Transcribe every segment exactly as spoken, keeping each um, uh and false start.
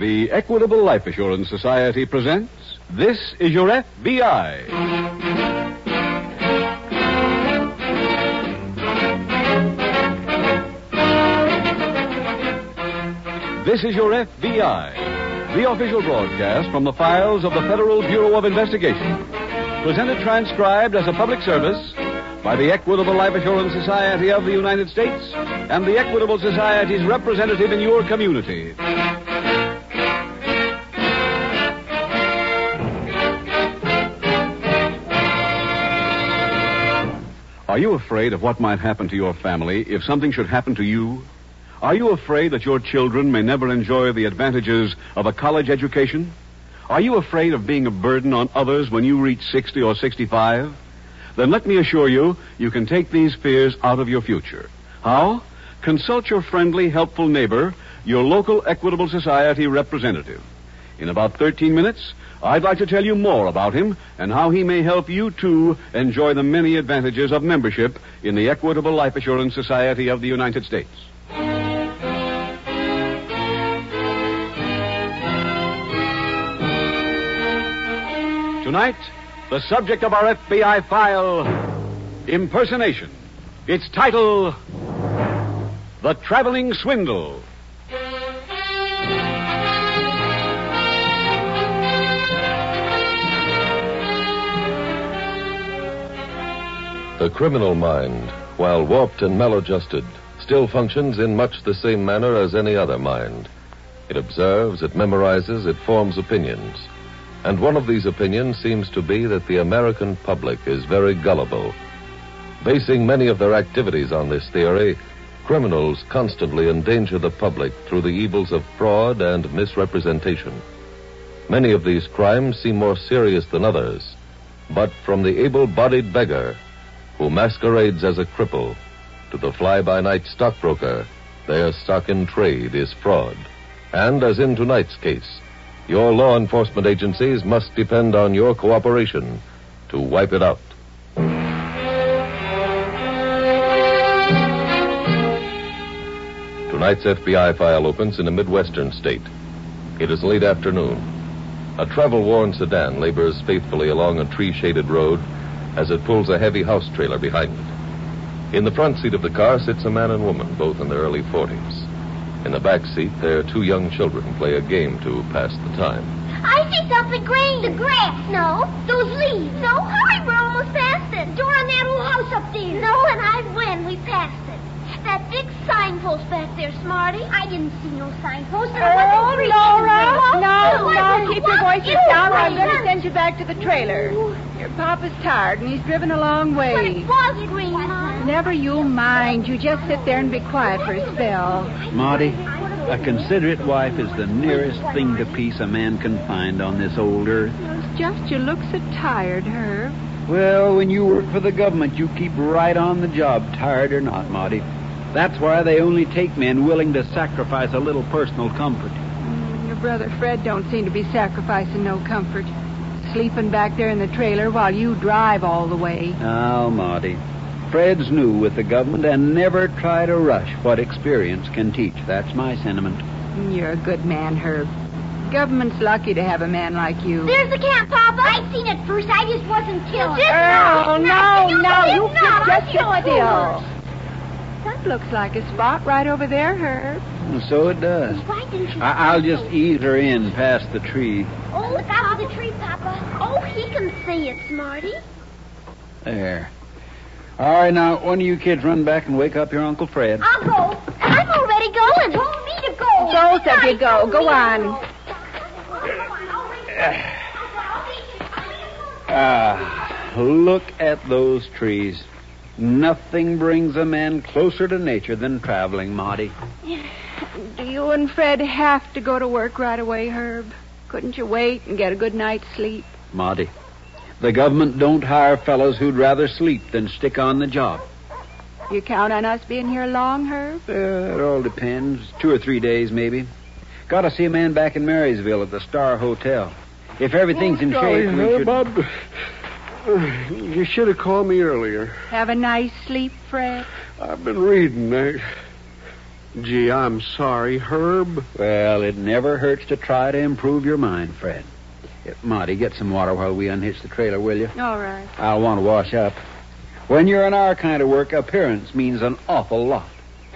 The Equitable Life Assurance Society presents This Is Your F B I. This is Your F B I, the official broadcast from the files of the Federal Bureau of Investigation. Presented transcribed as a public service by the Equitable Life Assurance Society of the United States and the Equitable Society's representative in your community. Are you afraid of what might happen to your family if something should happen to you? Are you afraid that your children may never enjoy the advantages of a college education? Are you afraid of being a burden on others when you reach sixty or sixty-five? Then let me assure you, you can take these fears out of your future. How? Consult your friendly, helpful neighbor, your local Equitable Society representative. In about thirteen minutes, I'd like to tell you more about him and how he may help you, too, enjoy the many advantages of membership in the Equitable Life Assurance Society of the United States. Tonight, the subject of our F B I file, impersonation. Its title, The Traveling Swindle. The criminal mind, while warped and maladjusted, still functions in much the same manner as any other mind. It observes, it memorizes, it forms opinions. And one of these opinions seems to be that the American public is very gullible. Basing many of their activities on this theory, criminals constantly endanger the public through the evils of fraud and misrepresentation. Many of these crimes seem more serious than others, but from the able-bodied beggar who masquerades as a cripple to the fly-by-night stockbroker, their stock in trade is fraud. And as in tonight's case, your law enforcement agencies must depend on your cooperation to wipe it out. Tonight's F B I file opens in a Midwestern state. It is late afternoon. A travel-worn sedan labors faithfully along a tree-shaded road as it pulls a heavy house trailer behind it. In the front seat of the car sits a man and woman, both in their early forties. In the back seat, their two young children play a game to pass the time. I see something green. The grass. No. Those leaves. No. Hurry, we're almost past it. Door on that old house up there. No, and I win. We passed it. That big signpost back there, Smarty. I didn't see no signpost. There oh, wasn't Laura. No, no, no, keep your voices down or I'm going to send you back to the trailer. Your papa's tired and he's driven a long way. But it was green, Mom. Never you mind. You just sit there and be quiet for a spell. Marty, a considerate wife is the nearest thing to peace a man can find on this old earth. It's just you look so tired, Herb. Well, when you work for the government, you keep right on the job, tired or not, Marty. That's why they only take men willing to sacrifice a little personal comfort. Mm, your brother Fred don't seem to be sacrificing no comfort. Sleeping back there in the trailer while you drive all the way. Oh, Marty. Fred's new with the government and never try to rush what experience can teach. That's my sentiment. You're a good man, Herb. Government's lucky to have a man like you. There's the camp, Papa. I seen it first. I just wasn't killed. Oh, no, you no. You no, just, just sit no, still. That looks like a spot right over there, Herb. So it does. Why didn't you... I- I'll just ease her in past the tree. Oh, that's the tree, Papa. Oh, he can see it, Smarty. There. All right, now, one of you kids run back and wake up your Uncle Fred. I'll go. I'm already going. You told me to go. Both of you go. Go on. Ah, look at those trees. Nothing brings a man closer to nature than traveling, Marty. Do you and Fred have to go to work right away, Herb? Couldn't you wait and get a good night's sleep? Marty, the government don't hire fellows who'd rather sleep than stick on the job. You count on us being here long, Herb? Uh, it all depends. Two or three days, maybe. Got to see a man back in Marysville at the Star Hotel. If everything's in Golly, shape, we uh, should... Bob, uh, you should have called me earlier. Have a nice sleep, Fred? I've been reading. I, Gee, I'm sorry, Herb. Well, it never hurts to try to improve your mind, Fred. Uh, Monty, get some water while we unhitch the trailer, will you? All right. I'll want to wash up. When you're in our kind of work, appearance means an awful lot.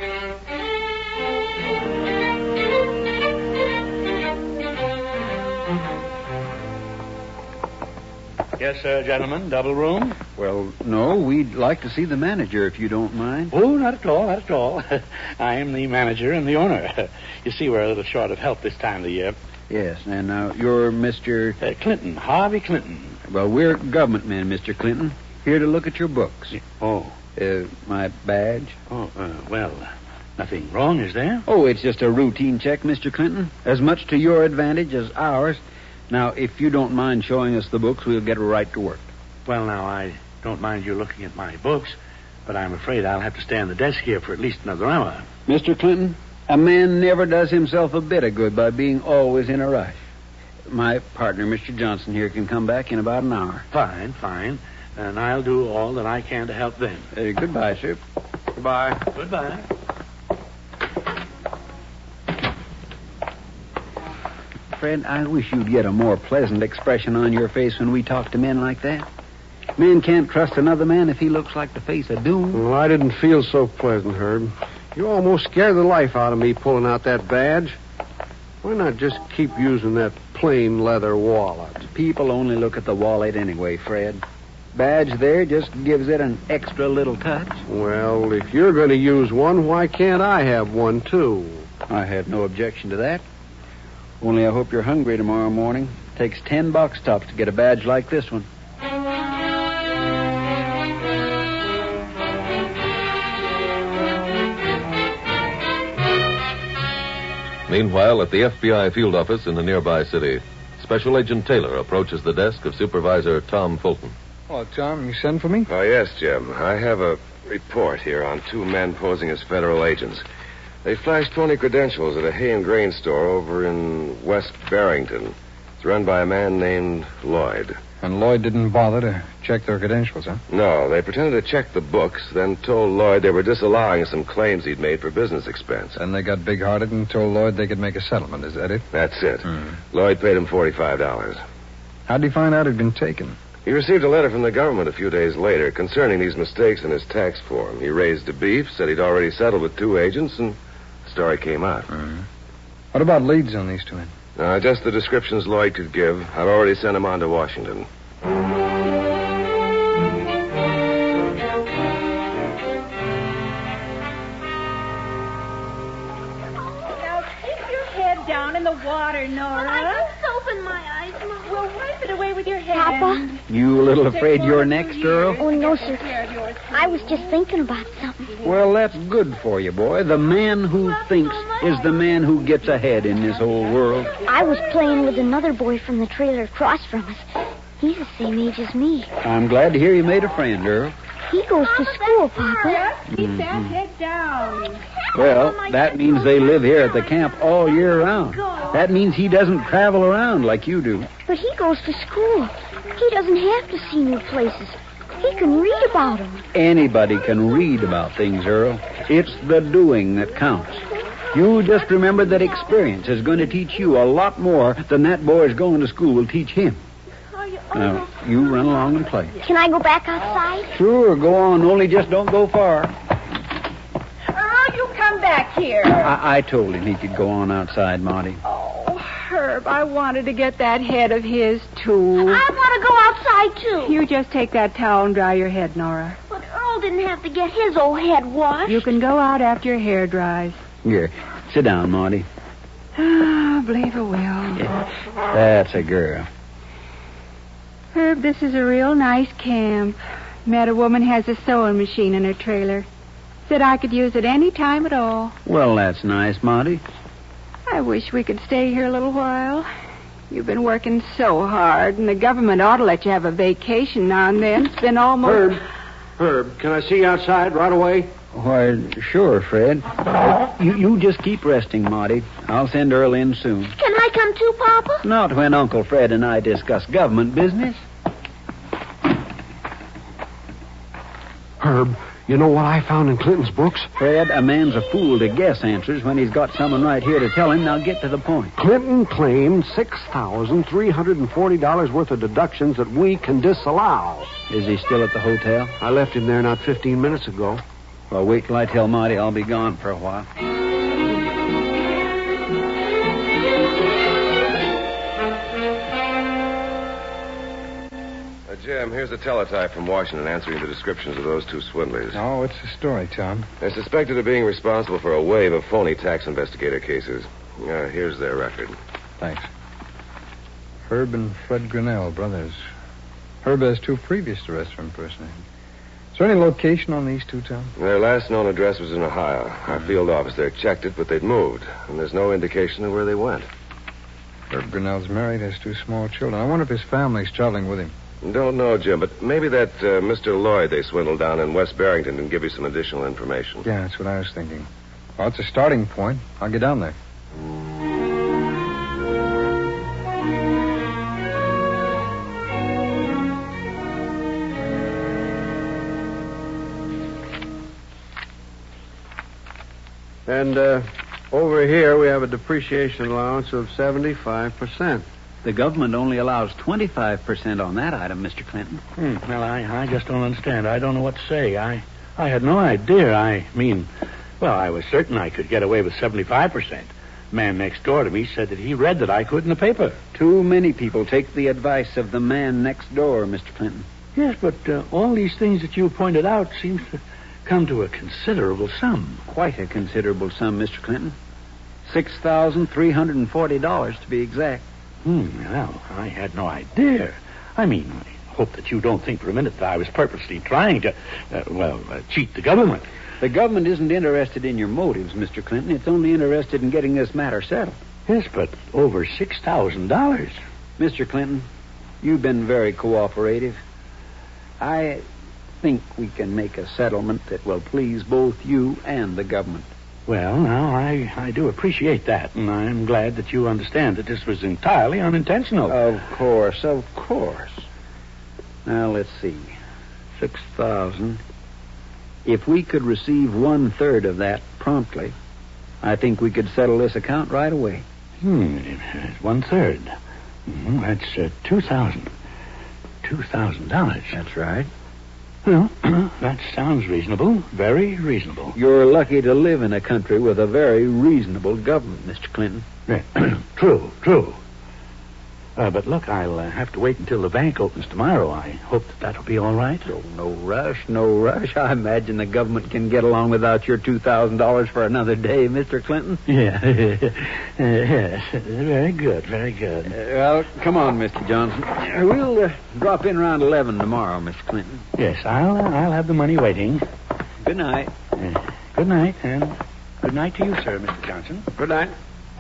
Yes, sir, gentlemen. Double room? Well, no, we'd like to see the manager, if you don't mind. Oh, not at all, not at all. I am the manager and the owner. You see, we're a little short of help this time of the year. Yes, and uh, you're Mister... Uh, Clinton, Harvey Clinton. Well, we're government men, Mister Clinton. Here to look at your books. Oh. Uh, my badge? Oh, uh, well, nothing wrong, is there? Oh, it's just a routine check, Mister Clinton. As much to your advantage as ours. Now, if you don't mind showing us the books, we'll get right to work. Well, now, I don't mind you looking at my books, but I'm afraid I'll have to stay on the desk here for at least another hour. Mister Clinton, a man never does himself a bit of good by being always in a rush. My partner, Mister Johnson, here can come back in about an hour. Fine, fine. And I'll do all that I can to help them. Uh, goodbye, sir. Goodbye. Goodbye. Fred, I wish you'd get a more pleasant expression on your face when we talk to men like that. Men can't trust another man if he looks like the face of doom. Well, I didn't feel so pleasant, Herb. You almost scared the life out of me pulling out that badge. Why not just keep using that plain leather wallet? People only look at the wallet anyway, Fred. Badge there just gives it an extra little touch. Well, if you're going to use one, why can't I have one, too? I have no objection to that. Only I hope you're hungry tomorrow morning. Takes ten box tops to get a badge like this one. Meanwhile, at the F B I field office in the nearby city, Special Agent Taylor approaches the desk of Supervisor Tom Fulton. Oh, Tom, you send for me? Oh, yes, Jim. I have a report here on two men posing as federal agents. They flashed phony credentials at a hay and grain store over in West Barrington. It's run by a man named Lloyd. And Lloyd didn't bother to check their credentials, huh? No, they pretended to check the books, then told Lloyd they were disallowing some claims he'd made for business expense. Then they got big-hearted and told Lloyd they could make a settlement. Is that it? That's it. Hmm. Lloyd paid him forty-five dollars. How'd he find out it'd been taken? He received a letter from the government a few days later concerning these mistakes in his tax form. He raised a beef, said he'd already settled with two agents, and the story came out. Hmm. What about leads on these two men? Uh, just the descriptions Lloyd could give. I've already sent him on to Washington. Now, stick your head down in the water, Nora. I got soap in my eyes, Mom. Well, wipe it away with your hand. Papa? You a little afraid you're next, Earl? Oh, no, sir. I was just thinking about something. Well, that's good for you, boy. The man who thinks is the man who gets ahead in this whole world. I was playing with another boy from the trailer across from us. He's the same age as me. I'm glad to hear you made a friend, Earl. He goes to school, Papa. Keep that head down. Well, that means they live here at the camp all year round. That means he doesn't travel around like you do. But he goes to school. He doesn't have to see new places. He can read about them. Anybody can read about things, Earl. It's the doing that counts. You just remember that experience is going to teach you a lot more than that boy's going to school will teach him. Now, you run along and play. Can I go back outside? Sure, go on. Only just don't go far. Earl, you come back here. I, I told him he could go on outside, Monty. Oh, Herb, I wanted to get that head of his, too. I want to go outside, too. You just take that towel and dry your head, Nora. But Earl didn't have to get his old head washed. You can go out after your hair dries. Here, sit down, Monty. Ah, I believe I will. Yeah, that's a girl. Herb, this is a real nice camp. Met a woman has a sewing machine in her trailer. Said I could use it any time at all. Well, that's nice, Monty. I wish we could stay here a little while. You've been working so hard, and the government ought to let you have a vacation now and then. It's been almost... Herb, Herb, can I see you outside right away? Why, sure, Fred. You, you just keep resting, Monty. I'll send Earl in soon. Can I come too, Papa? Not when Uncle Fred and I discuss government business. Herb, You know what I found in Clinton's books? Fred, a man's a fool to guess answers when he's got someone right here to tell him. Now get to the point. Clinton claimed six thousand three hundred forty dollars worth of deductions that we can disallow. Is he still at the hotel? I left him there not fifteen minutes ago. Well, wait till I tell Marty I'll be gone for a while. Uh, Jim, here's a teletype from Washington answering the descriptions of those two swindlers. Oh, what's the story, Tom? They're suspected of being responsible for a wave of phony tax investigator cases. Uh, here's their record. Thanks. Herb and Fred Grinnell, brothers. Herb has two previous arrests for impersonating. Is there any location on these two, Tom? Their last known address was in Ohio. Our field office there checked it, but they'd moved. And there's no indication of where they went. Herb Grinnell's married, has two small children. I wonder if his family's traveling with him. Don't know, Jim, but maybe that uh, Mister Lloyd they swindled down in West Barrington can give you some additional information. Yeah, that's what I was thinking. Well, it's a starting point. I'll get down there. And uh, over here we have a depreciation allowance of seventy-five percent. The government only allows twenty-five percent on that item, Mister Clinton. Hmm. Well, I, I just don't understand. I don't know what to say. I, I had no idea. I mean, well, I was certain I could get away with seventy-five percent. Man next door to me said that he read that I could in the paper. Too many people take the advice of the man next door, Mister Clinton. Yes, but uh, all these things that you pointed out seems to come to a considerable sum. Quite a considerable sum, Mister Clinton. six thousand three hundred forty dollars to be exact. Hmm, well, I had no idea. I mean, I hope that you don't think for a minute that I was purposely trying to, uh, well, uh, cheat the government. The government isn't interested in your motives, Mister Clinton. It's only interested in getting this matter settled. Yes, but over six thousand dollars. Mister Clinton, you've been very cooperative. I think we can make a settlement that will please both you and the government. Well, now, I, I do appreciate that, and I'm glad that you understand that this was entirely unintentional. Of course, of course. Now, let's see. Six thousand. If we could receive one-third of that promptly, I think we could settle this account right away. Hmm, one-third. Mm-hmm. That's uh, two thousand. Two thousand dollars. That's right. Well, that sounds reasonable. Very reasonable. You're lucky to live in a country with a very reasonable government, Mister Clinton. Yeah. True, true. Uh, but look, I'll uh, have to wait until the bank opens tomorrow. I hope that that'll be all right. Oh, no rush, no rush. I imagine the government can get along without your two thousand dollars for another day, Mister Clinton. Yeah. Yes. Very good, very good. Uh, well, come on, Mister Johnson. Uh, we'll uh, drop in around eleven tomorrow, Mister Clinton. Yes, I'll, uh, I'll have the money waiting. Good night. Uh, good night, and good night to you, sir, Mister Johnson. Good night.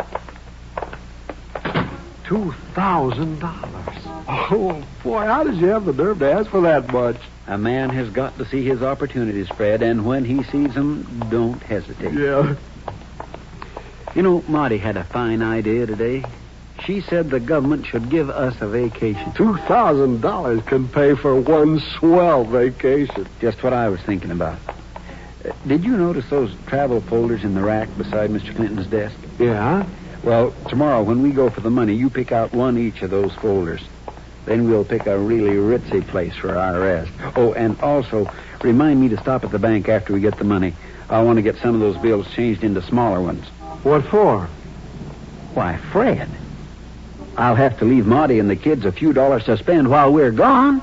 Two thousand dollars. Oh, boy, how did you have the nerve to ask for that much? A man has got to see his opportunities, Fred, and when he sees them, don't hesitate. Yeah. You know, Marty had a fine idea today. She said the government should give us a vacation. Two thousand dollars can pay for one swell vacation. Just what I was thinking about. Uh, did you notice those travel folders in the rack beside Mister Clinton's desk? Yeah? Well, tomorrow when we go for the money, you pick out one each of those folders. Then we'll pick a really ritzy place for our rest. Oh, and also, remind me to stop at the bank after we get the money. I want to get some of those bills changed into smaller ones. What for? Why, Fred, I'll have to leave Marty and the kids a few dollars to spend while we're gone.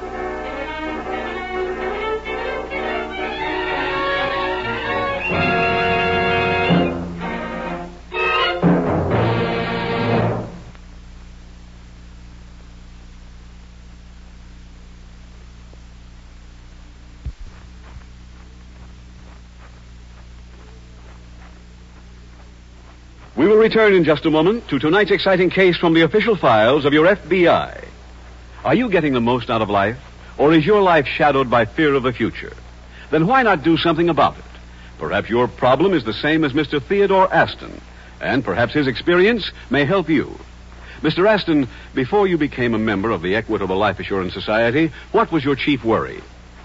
We will return in just a moment to tonight's exciting case from the official files of your F B I. Are you getting the most out of life, or is your life shadowed by fear of the future? Then why not do something about it? Perhaps your problem is the same as Mister Theodore Aston, and perhaps his experience may help you. Mister Aston, before you became a member of the Equitable Life Assurance Society, what was your chief worry?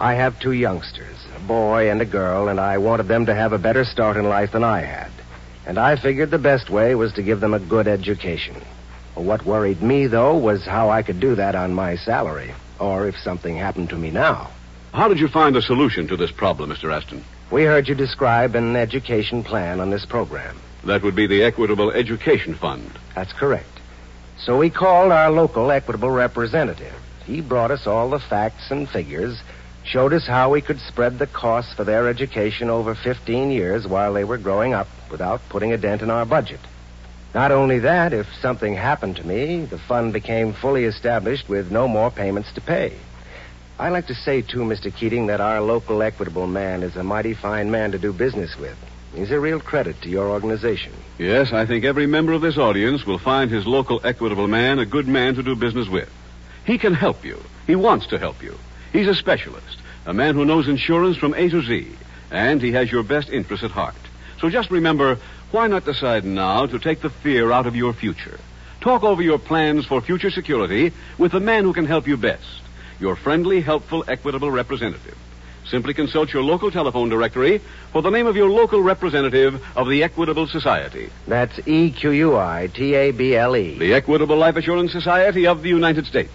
I have two youngsters, a boy and a girl, and I wanted them to have a better start in life than I had. And I figured the best way was to give them a good education. What worried me, though, was how I could do that on my salary, or if something happened to me now. How did you find a solution to this problem, Mister Aston? We heard you describe an education plan on this program. That would be the Equitable Education Fund. That's correct. So we called our local Equitable representative. He brought us all the facts and figures, showed us how we could spread the costs for their education over fifteen years while they were growing up without putting a dent in our budget. Not only that, if something happened to me, the fund became fully established with no more payments to pay. I like to say, too, Mister Keating, that our local Equitable man is a mighty fine man to do business with. He's a real credit to your organization. Yes, I think every member of this audience will find his local Equitable man a good man to do business with. He can help you. He wants to help you. He's a specialist, a man who knows insurance from A to Z, and he has your best interest at heart. So just remember, why not decide now to take the fear out of your future? Talk over your plans for future security with the man who can help you best, your friendly, helpful, Equitable representative. Simply consult your local telephone directory for the name of your local representative of the Equitable Society. That's E Q U I T A B L E. The Equitable Life Assurance Society of the United States.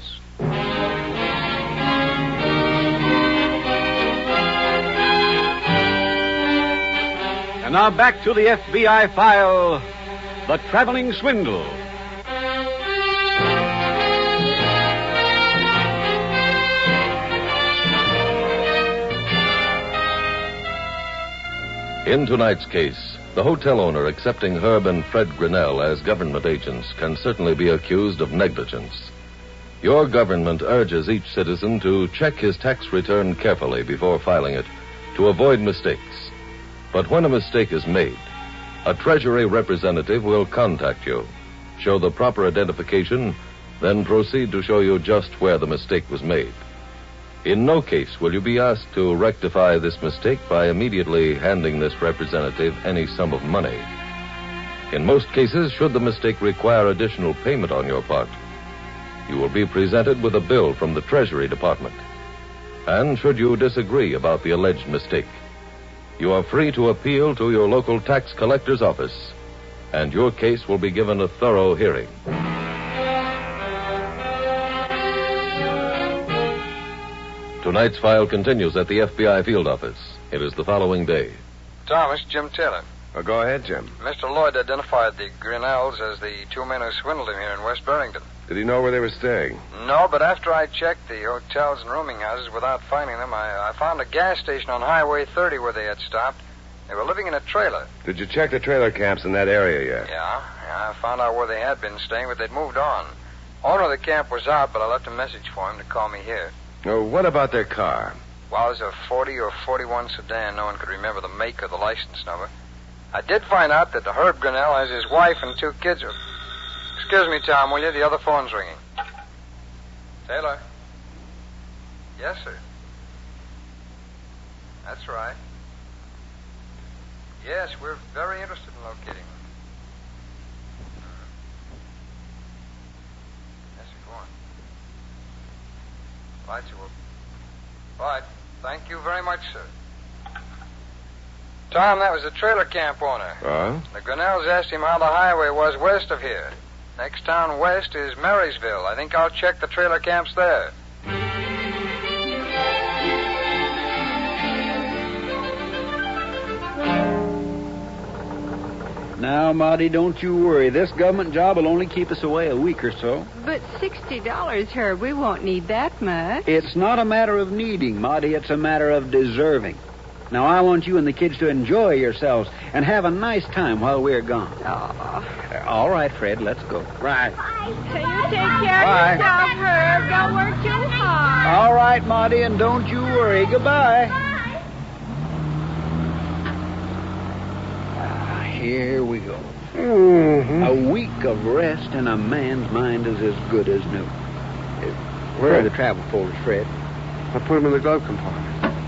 And now back to the F B I file, The Traveling Swindle. In tonight's case, the hotel owner accepting Herb and Fred Grinnell as government agents can certainly be accused of negligence. Your government urges each citizen to check his tax return carefully before filing it to avoid mistakes. But when a mistake is made, a Treasury representative will contact you, show the proper identification, then proceed to show you just where the mistake was made. In no case will you be asked to rectify this mistake by immediately handing this representative any sum of money. In most cases, should the mistake require additional payment on your part, you will be presented with a bill from the Treasury Department. And should you disagree about the alleged mistake, you are free to appeal to your local tax collector's office, and your case will be given a thorough hearing. Tonight's file continues at the F B I field office. It is the following day. Thomas, Jim Taylor. Well, go ahead, Jim. Mister Lloyd identified the Grinnells as the two men who swindled him here in West Barrington. Did he know where they were staying? No, but after I checked the hotels and rooming houses without finding them, I, I found a gas station on Highway thirty where they had stopped. They were living in a trailer. Did you check the trailer camps in that area yet? Yeah, yeah, I found out where they had been staying, but they'd moved on. Owner of the camp was out, but I left a message for him to call me here. Oh, what about their car? Well, it was a forty or forty-one sedan. No one could remember the make or the license number. I did find out that Herb Grinnell has his wife and two kids. Excuse me, Tom, will you? The other phone's ringing. Taylor? Yes, sir. That's right. Yes, we're very interested in locating them. Yes, sir, go on. Right, you will. Right. Thank you very much, sir. Tom, that was the trailer camp owner. Oh? The Grinnells asked him how the highway was west of here. Next town west is Marysville. I think I'll check the trailer camps there. Now, Marty, don't you worry. This government job will only keep us away a week or so. But sixty dollars, Herb, we won't need that much. It's not a matter of needing, Marty. It's a matter of deserving. Now, I want you and the kids to enjoy yourselves and have a nice time while we're gone. Oh. All right, Fred, let's go. Right. So you take care Bye. of yourself, Herb. Don't work too hard. All right, Marty, and don't you worry. Goodbye. Ah, here we go. Mm-hmm. A week of rest and a man's mind is as good as new. Where are the travel folders, Fred? I put them in the glove compartment.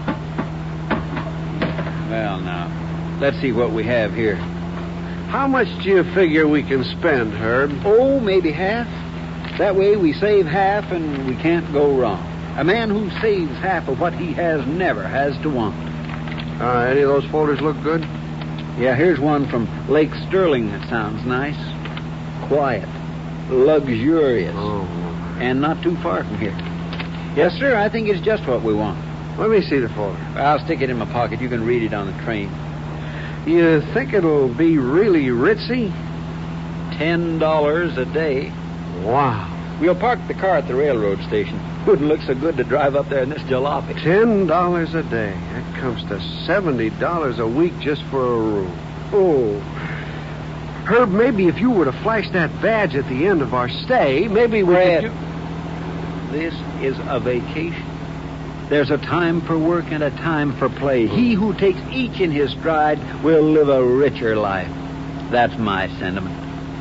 Well, now, let's see what we have here. How much do you figure we can spend, Herb? Oh, maybe half. That way we save half and we can't go wrong. A man who saves half of what he has never has to want. Uh, any of those folders look good? Yeah, here's one from Lake Sterling that sounds nice. Quiet. Luxurious. Oh. And not too far from here. Yes, sir, I think it's just what we want. Let me see the folder. I'll stick it in my pocket. You can read it on the train. You think it'll be really ritzy? Ten dollars a day. Wow. We'll park the car at the railroad station. Wouldn't look so good to drive up there in this jalopy. Ten dollars a day. That comes to seventy dollars a week just for a room. Oh. Herb, maybe if you were to flash that badge at the end of our stay, maybe we Fred, could... this is a vacation. There's a time for work and a time for play. He who takes each in his stride will live a richer life. That's my sentiment.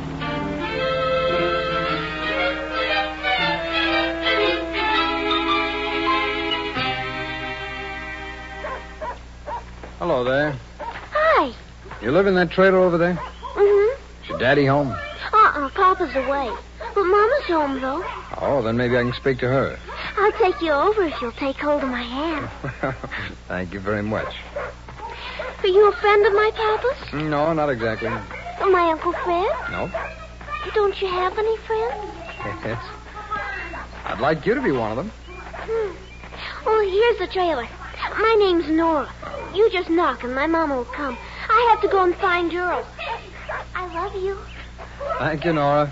Hello there. Hi. You live in that trailer over there? Mm-hmm. Is your daddy home? Uh-uh, Papa's away. But Mama's home, though. Oh, then maybe I can speak to her. I'll take you over if you'll take hold of my hand. Thank you very much. Are you a friend of my Papa's? No, not exactly. Or my Uncle Fred? No. Don't you have any friends? Yes. I'd like you to be one of them. Hmm. Oh, here's the trailer. My name's Nora. You just knock and my Mama will come. I have to go and find Earl. I love you. Thank you, Nora.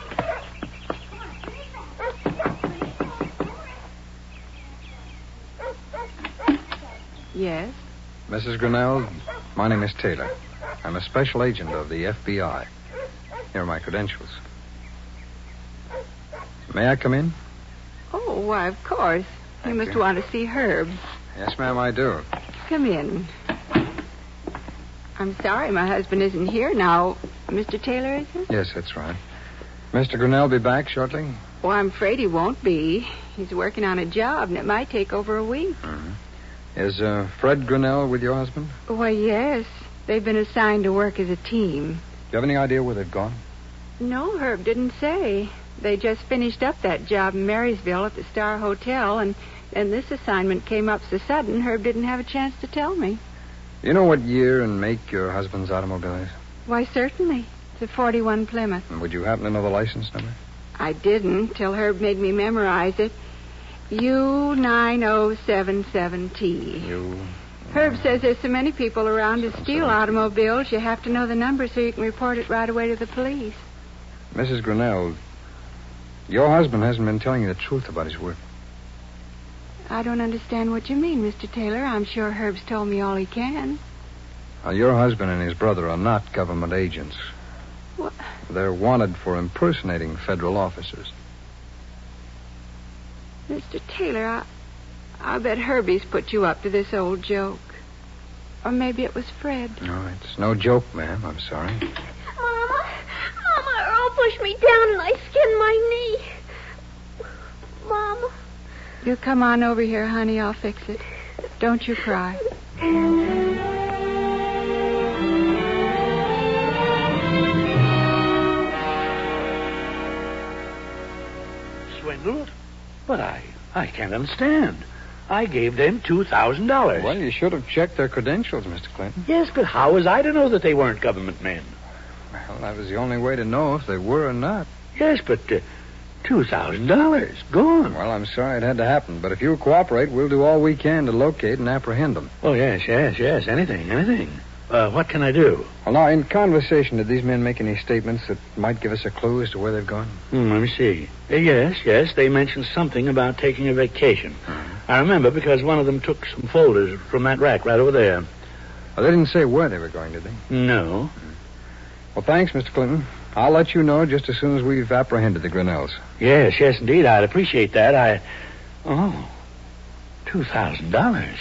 Yes? Missus Grinnell, my name is Taylor. I'm a special agent of the F B I. Here are my credentials. May I come in? Oh, why, of course. Thank you must you. want to see Herb. Yes, ma'am, I do. Come in. I'm sorry my husband isn't here now. Mister Taylor, is it? Yes, that's right. Mister Grinnell be back shortly? Well, I'm afraid he won't be. He's working on a job, and it might take over a week. Mm-hmm. Is uh, Fred Grinnell with your husband? Why, yes. They've been assigned to work as a team. Do you have any idea where they've gone? No, Herb didn't say. They just finished up that job in Marysville at the Star Hotel, and, and this assignment came up so sudden, Herb didn't have a chance to tell me. Do you know what year and make your husband's automobile is? Why, certainly. It's a forty-one Plymouth. And would you happen to know the license number? I didn't till Herb made me memorize it. U nine oh seven seven T. You... Herb says there's so many people around to steal automobiles, you have to know the number so you can report it right away to the police. Missus Grinnell, your husband hasn't been telling you the truth about his work. I don't understand what you mean, Mister Taylor. I'm sure Herb's told me all he can. Now, your husband and his brother are not government agents. What? They're wanted for impersonating federal officers. Mister Taylor, I, I bet Herbie's put you up to this old joke. Or maybe it was Fred. No, it's no joke, ma'am. I'm sorry. Mama, Mama, Earl pushed me down and I skinned my knee. Mama. You come on over here, honey. I'll fix it. Don't you cry. Swindled? But I, I can't understand. I gave them two thousand dollars. Well, you should have checked their credentials, Mister Clinton. Yes, but how was I to know that they weren't government men? Well, that was the only way to know if they were or not. Yes, but uh, two thousand dollars gone. Well, I'm sorry it had to happen, but if you'll cooperate, we'll do all we can to locate and apprehend them. Oh, yes, yes, yes. Anything, anything. Uh, what can I do? Well, now, in conversation, did these men make any statements that might give us a clue as to where they've gone? Hmm, let me see. Uh, yes, yes, they mentioned something about taking a vacation. Mm-hmm. I remember because one of them took some folders from that rack right over there. Well, they didn't say where they were going, did they? No. Well, thanks, Mister Clinton. I'll let you know just as soon as we've apprehended the Grinnells. Yes, yes, indeed. I'd appreciate that. I... Oh, two thousand dollars.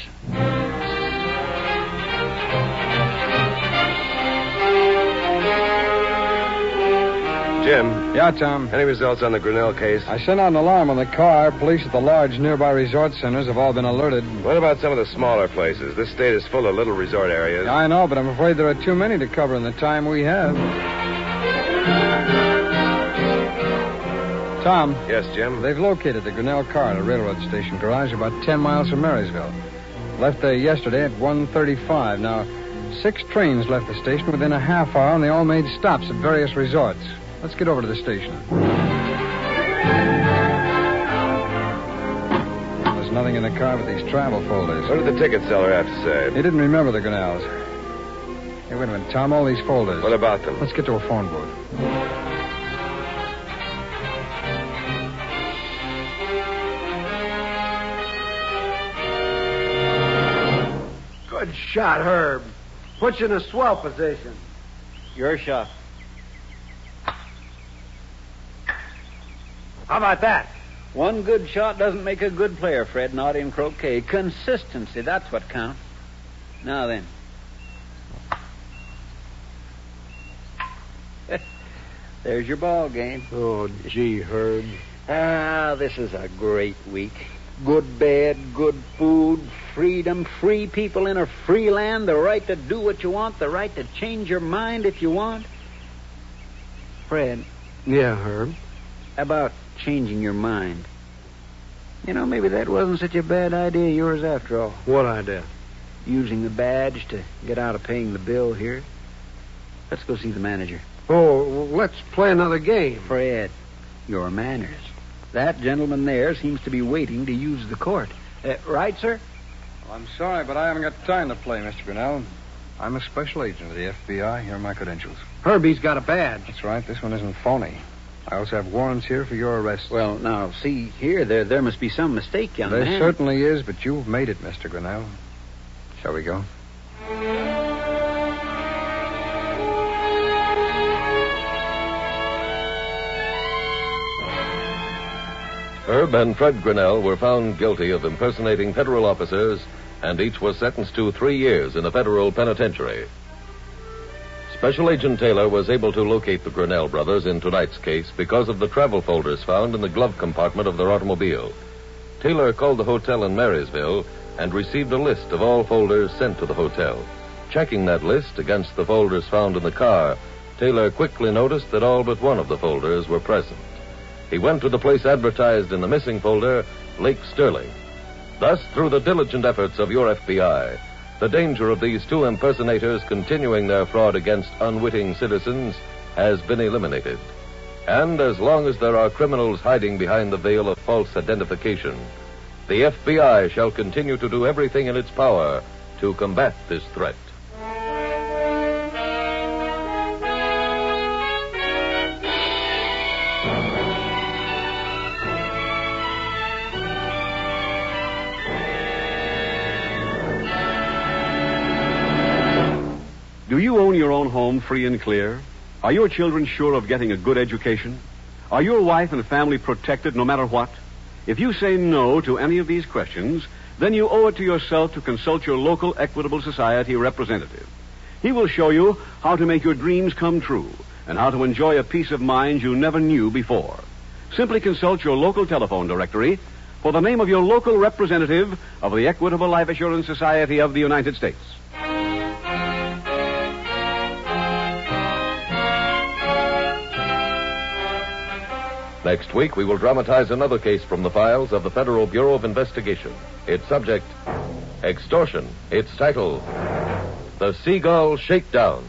Jim. Yeah, Tom. Any results on the Grinnell case? I sent out an alarm on the car. Police at the large nearby resort centers have all been alerted. What about some of the smaller places? This state is full of little resort areas. Yeah, I know, but I'm afraid there are too many to cover in the time we have. Tom. Yes, Jim? They've located the Grinnell car at a railroad station garage about ten miles from Marysville. Left there yesterday at one thirty-five. Now, six trains left the station within a half hour, and they all made stops at various resorts. Let's get over to the station. There's nothing in the car but these travel folders. What did the ticket seller have to say? He didn't remember the Grinnells. Hey, wait a minute, Tom, all these folders. What about them? Let's get to a phone booth. Good shot, Herb. Puts you in a swell position. Your shot. How about that? One good shot doesn't make a good player, Fred, not in croquet. Consistency, that's what counts. Now then. There's your ball game. Oh, gee, Herb. Ah, this is a great week. Good bed, good food, freedom, free people in a free land, the right to do what you want, the right to change your mind if you want. Fred. Yeah, Herb? About changing your mind. You know, maybe that wasn't such a bad idea of yours after all. What idea? Using the badge to get out of paying the bill here. Let's go see the manager. Oh, well, let's play another game. Fred, your manners. That gentleman there seems to be waiting to use the court. Uh, right, sir? Well, I'm sorry, but I haven't got time to play, Mister Grinnell. I'm a special agent of the F B I. Here are my credentials. Herbie's got a badge. That's right. This one isn't phony. I also have warrants here for your arrest. Well, now, see, here, there there must be some mistake, young there man. There certainly is, but you've made it, Mister Grinnell. Shall we go? Herb and Fred Grinnell were found guilty of impersonating federal officers, and each was sentenced to three years in a federal penitentiary. Special Agent Taylor was able to locate the Grinnell brothers in tonight's case because of the travel folders found in the glove compartment of their automobile. Taylor called the hotel in Marysville and received a list of all folders sent to the hotel. Checking that list against the folders found in the car, Taylor quickly noticed that all but one of the folders were present. He went to the place advertised in the missing folder, Lake Sterling. Thus, through the diligent efforts of your F B I, the danger of these two impersonators continuing their fraud against unwitting citizens has been eliminated. And as long as there are criminals hiding behind the veil of false identification, the F B I shall continue to do everything in its power to combat this threat. Do you own your own home free and clear? Are your children sure of getting a good education? Are your wife and family protected no matter what? If you say no to any of these questions, then you owe it to yourself to consult your local Equitable Society representative. He will show you how to make your dreams come true and how to enjoy a peace of mind you never knew before. Simply consult your local telephone directory for the name of your local representative of the Equitable Life Assurance Society of the United States. Next week, we will dramatize another case from the files of the Federal Bureau of Investigation. Its subject, extortion. Its title, The Seagull Shakedown.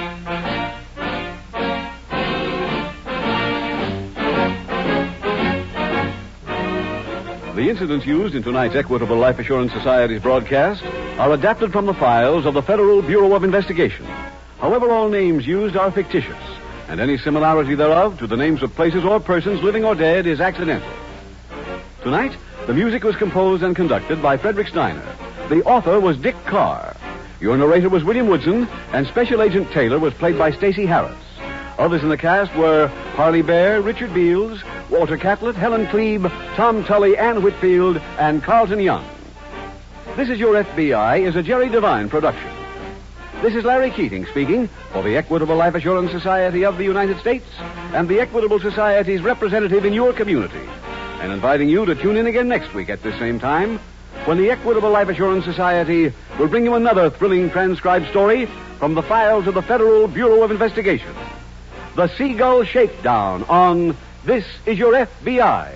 The incidents used in tonight's Equitable Life Assurance Society's broadcast are adapted from the files of the Federal Bureau of Investigation. However, all names used are fictitious, and any similarity thereof to the names of places or persons, living or dead, is accidental. Tonight, the music was composed and conducted by Frederick Steiner. The author was Dick Carr. Your narrator was William Woodson, and Special Agent Taylor was played by Stacey Harris. Others in the cast were Harley Bear, Richard Beals, Walter Catlett, Helen Klebe, Tom Tully, Ann Whitfield, and Carlton Young. This Is Your F B I is a Jerry Devine production. This is Larry Keating speaking for the Equitable Life Assurance Society of the United States and the Equitable Society's representative in your community, and inviting you to tune in again next week at the same time when the Equitable Life Assurance Society will bring you another thrilling transcribed story from the files of the Federal Bureau of Investigation. The Seagull Shakedown on This is your F B I.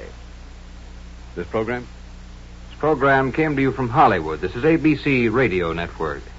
This program? This program came to you from Hollywood. This is A B C Radio Network.